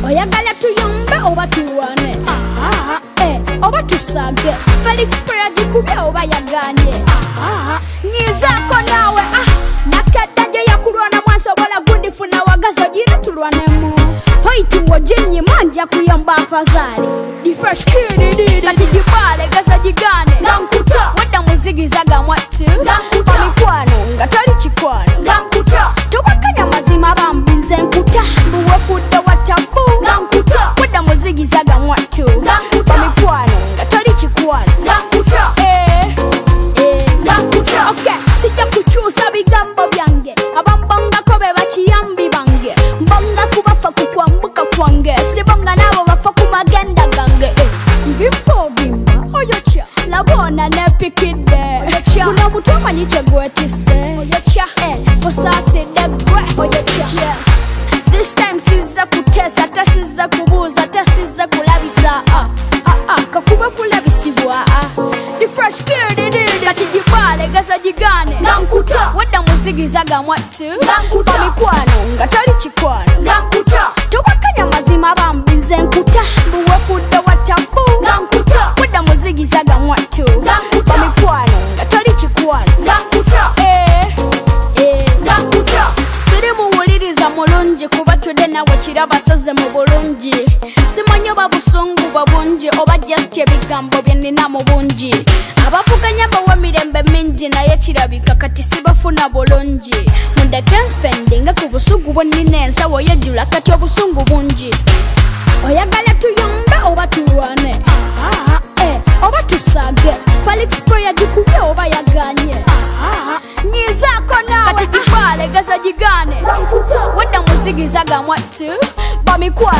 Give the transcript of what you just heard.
oyagala tuyombe oba tulwane oba tusage Felix Prayer jikubye oba yaganye nyizako nawe nakadda je yakulwana mwansobola gundifuna wagazo gira tulwanemu fighting wajenye manja kuyomba afazali the fresh kid did kati jibale gaza jigane ngankuta wada muzigizaga mwatu ngankuta mikwano ngatali chikwano ngankuta tubakanya mazima bambinze nkuta buwefudde watabu ngankuta wada muzigizaga mwatu ngankuta mikwano ngatali chikwano ngankuta ngankuta okay sijja kuchusa bigambo byange abambonga kobe bakiyambi bange mbonga kubafa kukwambuka kwange sibonga nabo bafa kumagenda gange vimbo vimba oyocha labona nepikide oyocha kuna mutu amanyi kyegwetise oyocha osasidde gwe oyocha this time sizza kutesa tasiza kubuuza tasiza kulabisa kakuba kulabisibwa the fresh kid kati jibale gaza jigane ngankuta wadda muzigizaga mwatu ngankuta mikwano ngatali chikwano ngankuta tubakanya mazima bambinze nkuta buwefudde watabu ngankuta wadda muzigizaga mwatu ngankuta mikwano ngatali chikwano ngankuta ngankuta siri muwuliriza mulungi kuba tudde nawe kiraba saze mu bulungi simanyi oba busungu babungi oba just ebigambo byenina mu bungi abavuganya bawa mirembe mingi naye kirabika kati sibafuna bulungi mundeke nspendinga ku busugu bwennina ensawo yejjula kati obusungu bungi oyagala tuyombe oba tulwane oba tusage Felix Prayer jikubye oba yaganye nyizako nawe kati jibale gaza jigane wadda muzigizaga mwatu bamikwa